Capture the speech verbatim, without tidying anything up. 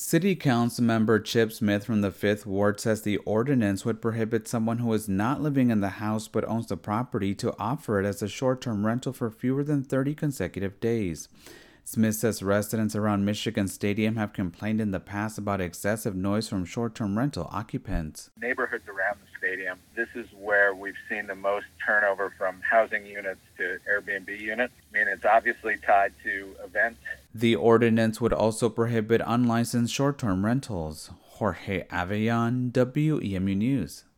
City Council member Chip Smith from the fifth Ward says the ordinance would prohibit someone who is not living in the house but owns the property to offer it as a short-term rental for fewer than thirty consecutive days. Smith says residents around Michigan Stadium have complained in the past about excessive noise from short-term rental occupants. Neighborhoods around the stadium, this is where we've seen the most turnover from housing units to Airbnb units. I mean, it's obviously tied to events. The ordinance would also prohibit unlicensed short-term rentals. Jorge Avellán, W E M U News.